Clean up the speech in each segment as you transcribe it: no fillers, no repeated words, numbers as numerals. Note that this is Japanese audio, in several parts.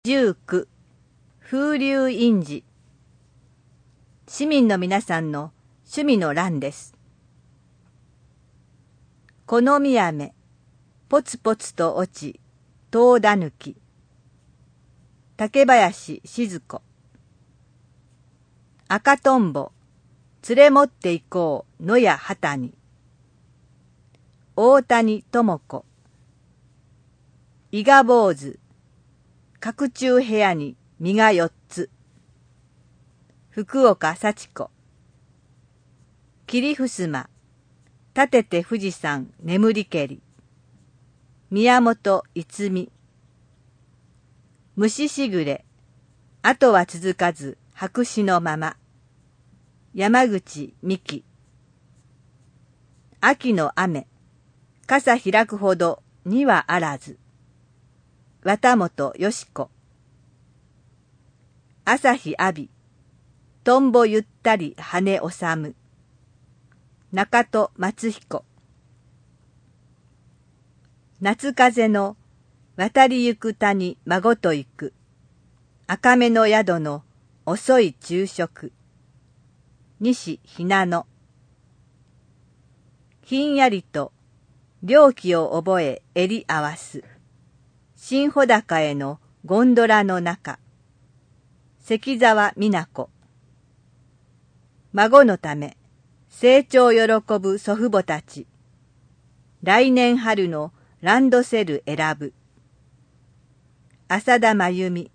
19風流印字。市民の皆さんの趣味の欄です。好み雨、ポツポツと落ち、遠だぬき。竹林静子。赤とんぼ、連れ持って行こう野や旗に。大谷智子。伊賀坊主、角中部屋に実が4つ。福岡幸子。霧ふすま、立てて富士山眠りけり。宮本逸美。虫しぐれ、後は続かず白紙のまま。山口美希。秋の雨、傘開くほどにはあらず。綿本よし子。朝日阿鼻、とんぼゆったり羽おさむ。中戸松彦。夏風の渡りゆく谷孫と行く。赤目の宿の遅い昼食。西ひなの。ひんやりと猟奇を覚え襟合わす。新穂高へのゴンドラの中。関沢美奈子。孫のため成長喜ぶ祖父母たち。来年春のランドセル選ぶ。浅田真由美。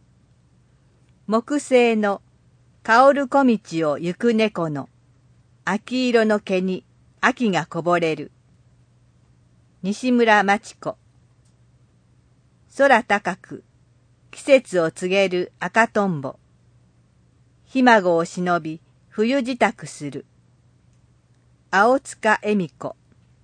木製の香る小道を行く猫の秋色の毛に秋がこぼれる。西村真知子。空高く季節を告げる赤とんぼ。ひ孫を忍び冬支度する。青塚恵美子。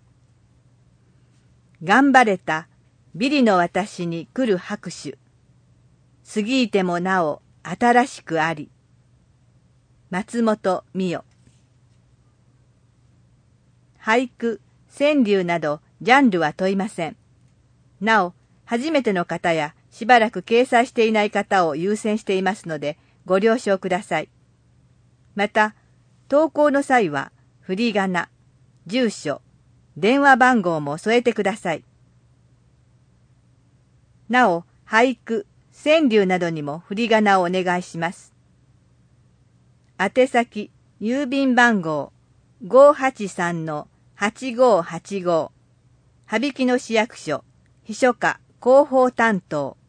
頑張れたビリの私に来る拍手。過ぎいてもなお新しくあり。松本美代。俳句、川柳などジャンルは問いません。なお、初めての方やしばらく掲載していない方を優先していますのでご了承ください。また、投稿の際は振り仮名、住所、電話番号も添えてください。なお、俳句、川柳などにも振り仮名をお願いします。宛先、郵便番号 583-8585 羽曳野市役所秘書課広報担当